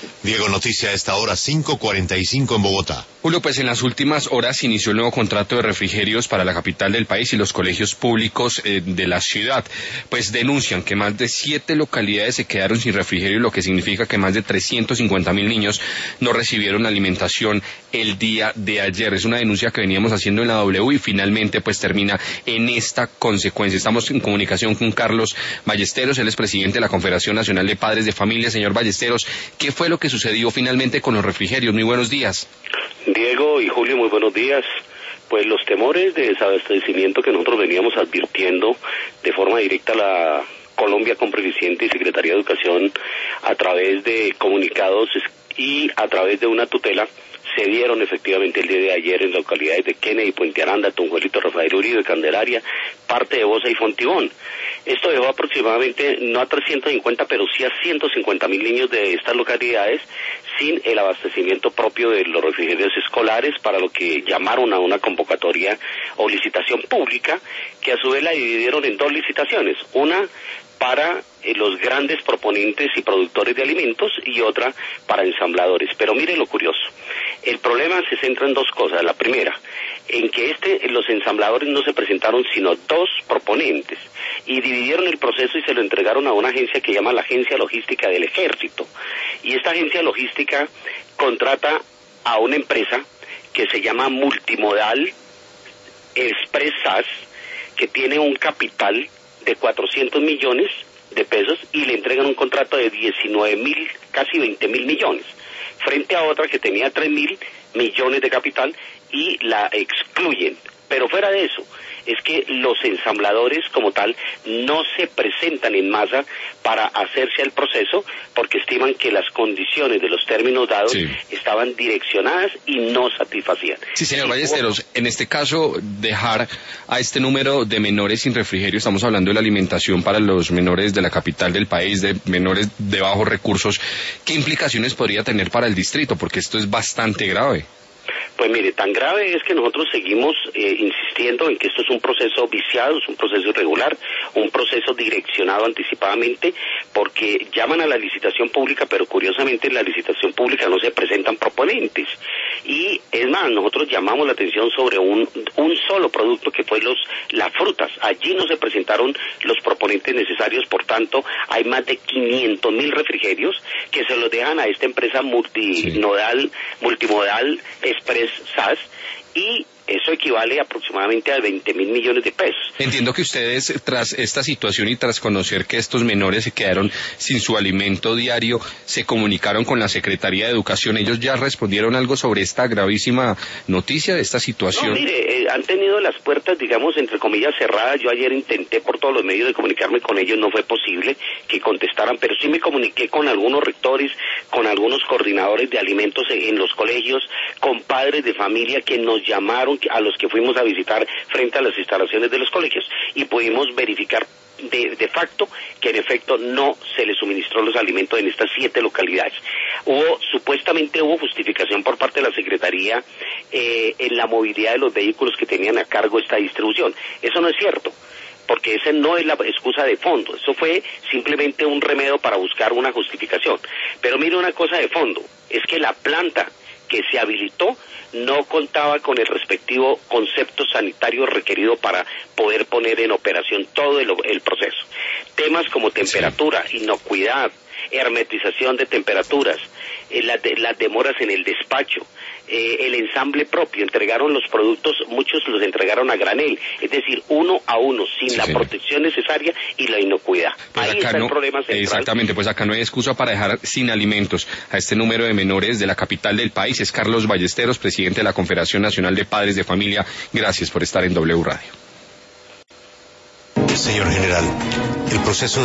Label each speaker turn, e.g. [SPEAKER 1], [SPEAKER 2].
[SPEAKER 1] Diego, noticia a esta hora, 5:45 en Bogotá.
[SPEAKER 2] Julio, pues en las últimas horas inició el nuevo contrato de refrigerios para la capital del país y los colegios públicos de la ciudad. Pues denuncian que más de 7 localidades se quedaron sin refrigerio, lo que significa que más de 350.000 niños no recibieron alimentación el día de ayer. Es una denuncia que veníamos haciendo en la W y finalmente pues termina en esta consecuencia. Estamos en comunicación con Carlos Ballesteros, él es presidente de la Confederación Nacional de Padres de Familia. Señor Ballesteros, ¿qué fue lo que sucedió finalmente con los refrigerios? Muy buenos días.
[SPEAKER 3] Diego y Julio, muy buenos días. Pues los temores de desabastecimiento que nosotros veníamos advirtiendo de forma directa a la Colombia Compra Eficiente y Secretaría de Educación a través de comunicados y a través de una tutela se dieron efectivamente el día de ayer en localidades de Kennedy, Puente Aranda, Tunjuelito, Rafael Uribe, Candelaria, parte de Bosa y Fontibón. Esto dejó aproximadamente, no a 350, pero sí a 150.000 niños de estas localidades sin el abastecimiento propio de los refrigerios escolares, para lo que llamaron a una convocatoria o licitación pública, que a su vez la dividieron en 2 licitaciones, una para los grandes proponentes y productores de alimentos y otra para ensambladores. Pero mire lo curioso, el problema se centra en 2 cosas. La primera, en que los ensambladores no se presentaron sino 2 proponentes y dividieron el proceso y se lo entregaron a una agencia que llama la Agencia Logística del Ejército, y esta agencia logística contrata a una empresa que se llama Multimodal Express SAS, que tiene un capital de 400 millones de pesos y le entregan un contrato de 19.000, casi 20.000 millones, frente a otra que tenía 3.000 millones de capital y la excluyen. Pero fuera de eso, es que los ensambladores como tal no se presentan en masa para hacerse al proceso porque estiman que las condiciones de los términos dados estaban direccionadas y no satisfacían.
[SPEAKER 2] Sí, señor Ballesteros, en este caso, dejar a este número de menores sin refrigerio, estamos hablando de la alimentación para los menores de la capital del país, de menores de bajos recursos, ¿qué implicaciones podría tener para el distrito? Porque esto es bastante grave.
[SPEAKER 3] Pues mire, tan grave es que nosotros seguimos insistiendo en que esto es un proceso viciado, es un proceso irregular, un proceso direccionado anticipadamente, porque llaman a la licitación pública, pero curiosamente en la licitación pública no se presentan proponentes. Y es más, nosotros llamamos la atención sobre un solo producto que fue las frutas. Allí no se presentaron los proponentes necesarios, por tanto, hay más de 500.000 refrigerios que se los dejan a esta empresa multimodal Express SAS, y eso equivale aproximadamente a 20.000 millones de pesos.
[SPEAKER 2] Entiendo que ustedes, tras esta situación y tras conocer que estos menores se quedaron sin su alimento diario, se comunicaron con la Secretaría de Educación. ¿Ellos ya respondieron algo sobre esta gravísima noticia de esta situación?
[SPEAKER 3] No, mire, han tenido las puertas, digamos, entre comillas, cerradas. Yo ayer intenté por todos los medios de comunicarme con ellos, no fue posible que contestaran, pero sí me comuniqué con algunos rectores, con algunos coordinadores de alimentos en los colegios, con padres de familia que nos llamaron, a los que fuimos a visitar frente a las instalaciones de los colegios, y pudimos verificar de facto que en efecto no se les suministró los alimentos en estas 7 localidades. Supuestamente hubo justificación por parte de la Secretaría en la movilidad de los vehículos que tenían a cargo esta distribución. Eso no es cierto, porque esa no es la excusa de fondo, eso fue simplemente un remedio para buscar una justificación. Pero mire una cosa de fondo, es que la planta que se habilitó no contaba con el respectivo concepto sanitario requerido para poder poner en operación todo el proceso. Temas como temperatura, inocuidad, hermetización de temperaturas, las demoras en el despacho, el ensamble propio, entregaron los productos, muchos los entregaron a granel, es decir, 1 a 1, sin la protección necesaria y la inocuidad.
[SPEAKER 2] Pues
[SPEAKER 3] ahí está el problema central.
[SPEAKER 2] Exactamente, pues acá no hay excusa para dejar sin alimentos a este número de menores de la capital del país. Es Carlos Ballesteros, presidente de la Confederación Nacional de Padres de Familia. Gracias por estar en W Radio.
[SPEAKER 1] Señor general, el proceso